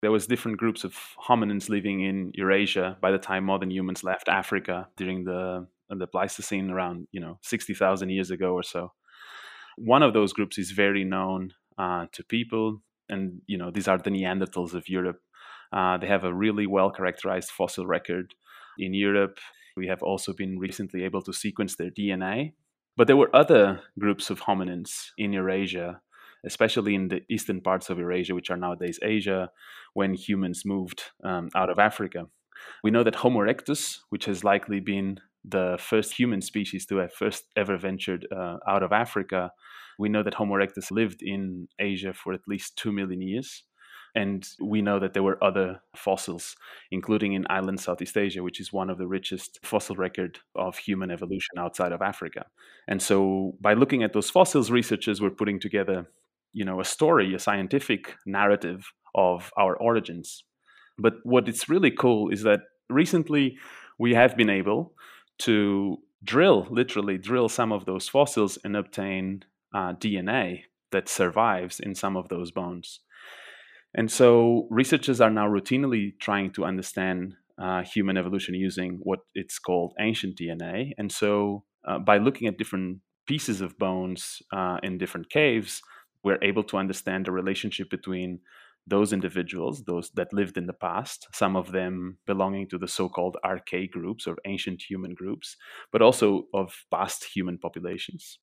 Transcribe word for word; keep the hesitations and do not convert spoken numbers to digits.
There was different groups of hominins living in Eurasia by the time modern humans left Africa during the the Pleistocene, around you know sixty thousand years ago or so. One of those groups is very known uh, to people, and you know these are the Neanderthals of Europe. Uh, they have a really well characterized fossil record in Europe. We have also been recently able to sequence their D N A. But there were other groups of hominins in Eurasia, especially in the eastern parts of Eurasia, which are nowadays Asia, when humans moved um, out of Africa. We know that Homo erectus, which has likely been the first human species to have first ever ventured uh, out of Africa, we know that Homo erectus lived in Asia for at least two million years. And we know that there were other fossils, including in island Southeast Asia, which is one of the richest fossil record of human evolution outside of Africa. And so by looking at those fossils, researchers were putting together, you know, a story, a scientific narrative of our origins. But what is really cool is that recently we have been able to drill, literally drill some of those fossils and obtain uh, D N A that survives in some of those bones. And so researchers are now routinely trying to understand uh, human evolution using what it's called ancient D N A. And so uh, by looking at different pieces of bones uh, in different caves, we're able to understand the relationship between those individuals, those that lived in the past, some of them belonging to the so-called archaic groups or ancient human groups, but also of past human populations.